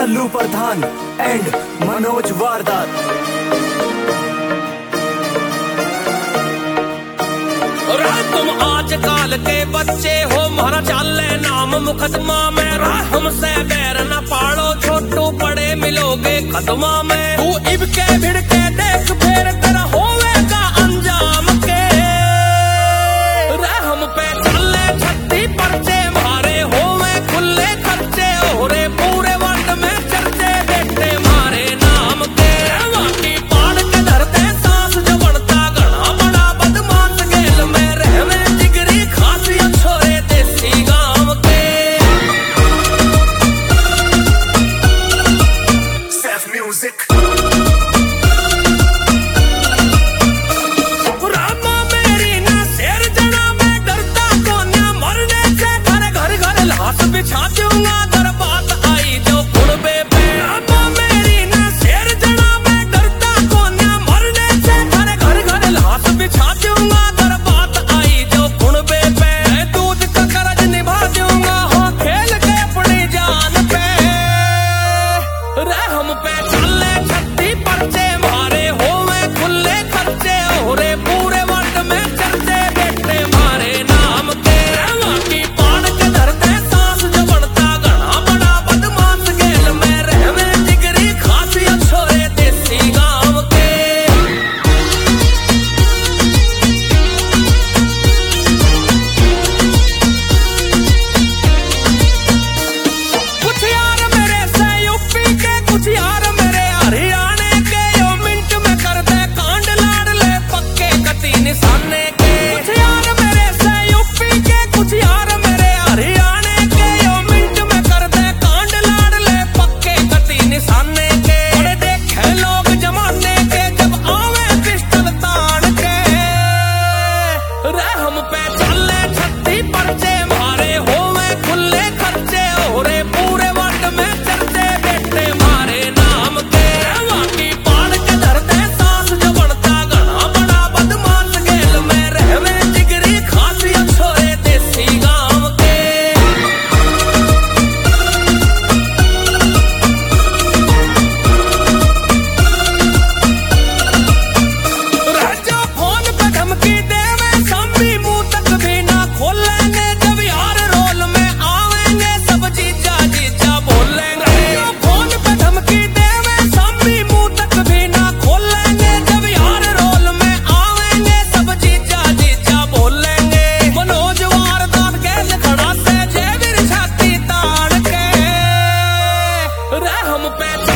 लल्लू प्रधान and Manoj वारदात। तुम आजकल के बच्चे हो, मारा चाले नाम मुकदमा में। हमसे बैर न पाड़ो, छोटू बड़े मिलोगे कदमा में। तू इब के भिड़ के देख फेर कर होवेगा अंजाम के। हम पे चले 36 पर्चे मारे होवे खुले खर्चे। ओरे पूरे वर्ल्ड में चर्चे बेटे मारे नाम के। वाकी पाड़ के धरते सांस जो बनता घना बड़ा बदमाश गेल में। रहवे जिगरी खासियत छोरे देसी गांव के। Safe music. बिछा दूंगा अगर बात आई जो कुड़बे पे। मेरी ना शेर जना मैं डरता कोन्या मरने से। घर घर लाश बिछा दूंगा अगर बात आई जो कुड़बे पे। दूध का कर्ज निभा दूंगा हाँ खेल के अपनी जान पे। हम पे चले 36 पर्चे मारे होवे खुले खर्चे। ओरे पूरे वर्ल्ड में चर्चे बेटे मारे नाम के। वाकी पाड़ के धरते हम पे चले 36 पर्चे मारे होवे खुले खर्चे। ओरे पूरे वर्ल्ड में चर्चे बेटे मारे नाम के। वाकी पाड़ के धरते सांस जो बनता घना बड़ा बदमाश गेल में। रहवे जिगरी खासियत छोरे देसी गांव के। राजा फोन पे धमकी देवे सामी मुंह तक भी ना खोलेंगे। जब यार रोल में आवेंगे सब जीजा जीजा बोलेंगे। फोन पे धमकी देवे सामी मुंह तक भी ना खोलेंगे। जब यार रोल में आवेंगे सब जीजा जीजा बोलेंगे। मनोज वारदात गेल खड़ा से जेविर छाती ताड़ के। हम पे